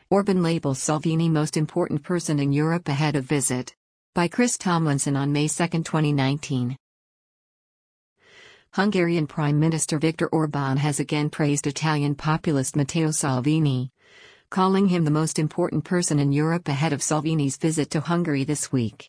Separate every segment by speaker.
Speaker 1: Orban labels Salvini most important person in Europe ahead of visit. By Chris Tomlinson on May 2, 2019. Hungarian Prime Minister Viktor Orbán has again praised Italian populist Matteo Salvini, calling him the most important person in Europe ahead of Salvini's visit to Hungary this week.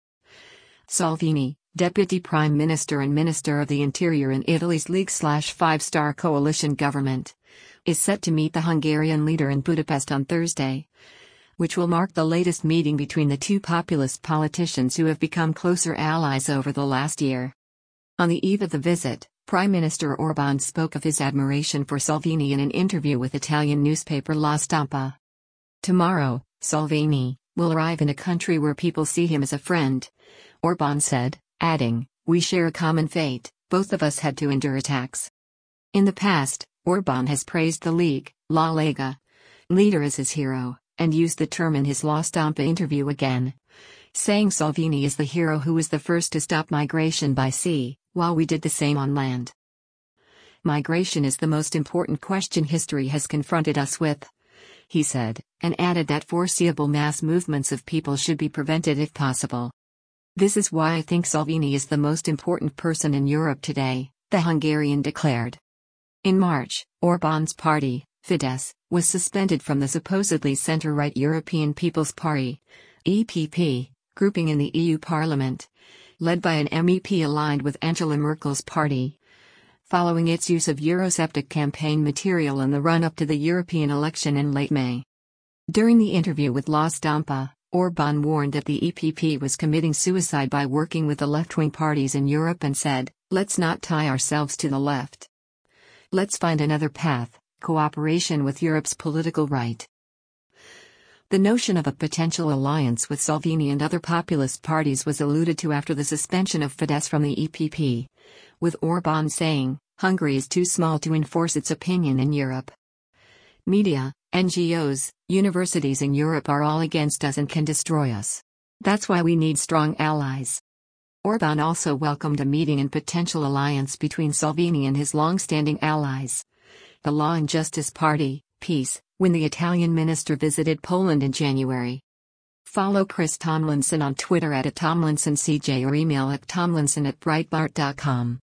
Speaker 1: Salvini, Deputy Prime Minister and Minister of the Interior in Italy's League/Five-Star Coalition government, is set to meet the Hungarian leader in Budapest on Thursday, which will mark the latest meeting between the two populist politicians who have become closer allies over the last year. On the eve of the visit, Prime Minister Orbán spoke of his admiration for Salvini in an interview with Italian newspaper La Stampa. Tomorrow, Salvini will arrive in a country where people see him as a friend, Orbán said, adding, "We share a common fate, both of us had to endure attacks." In the past, Orbán has praised the League, La Lega, leader as his hero, and used the term in his La Stampa interview again, saying Salvini is the hero who was the first to stop migration by sea, while we did the same on land. "Migration is the most important question history has confronted us with," he said, and added that foreseeable mass movements of people should be prevented if possible. "This is why I think Salvini is the most important person in Europe today," the Hungarian declared. In March, Orbán's party, Fidesz, was suspended from the supposedly center-right European People's Party, EPP, grouping in the EU Parliament, led by an MEP aligned with Angela Merkel's party, following its use of Eurosceptic campaign material in the run-up to the European election in late May. During the interview with La Stampa, Orbán warned that the EPP was committing suicide by working with the left-wing parties in Europe and said, "Let's not tie ourselves to the left. Let's find another path, cooperation with Europe's political right." The notion of a potential alliance with Salvini and other populist parties was alluded to after the suspension of Fidesz from the EPP, with Orbán saying, "Hungary is too small to enforce its opinion in Europe. Media, NGOs, universities in Europe are all against us and can destroy us. That's why we need strong allies." Orbán also welcomed a meeting and potential alliance between Salvini and his long-standing allies, the Law and Justice Party, PiS, when the Italian minister visited Poland in January. Follow Chris Tomlinson on Twitter @TomlinsonCJ or email at tomlinson@breitbart.com.